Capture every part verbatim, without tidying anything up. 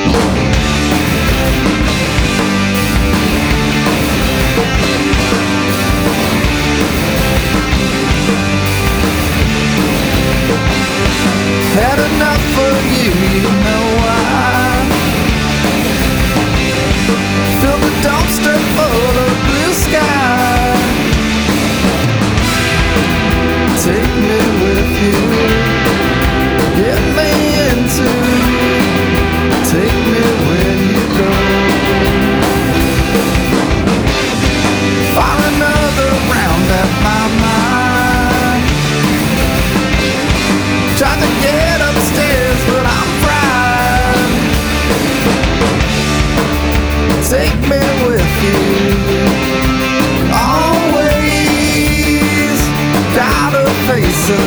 Had enough of you, you know why. Fill the dumpster full of blue sky. Take me with you, get me into, take me where you go. Fire another round at my mind. Trying to get upstairs, but I'm fried. Take me with you, always. Gotta face a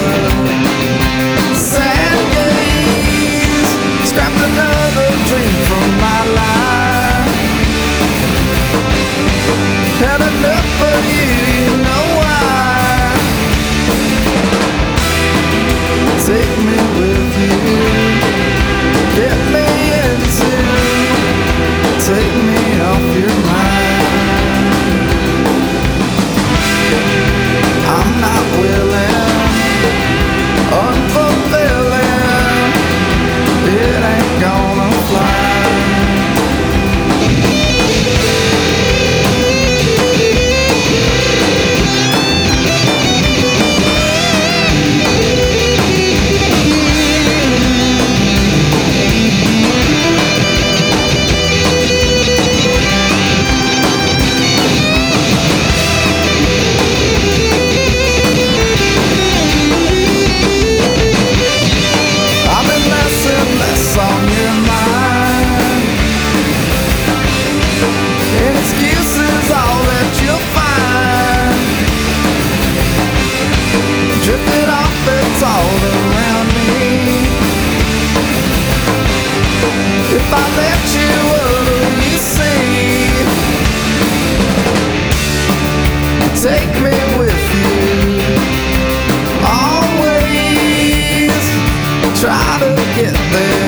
sad days. Scrapped another dream from my life. Had enough of you, you know why. Take me with you, get me into, take me off your mind. I'm not willing, unfulfilling, it ain't gonna fly. On your mind, and excuses all that you'll find. Drifted off, it's all around me. If I let you, what'll you see? Take me with you, always. Try to get there.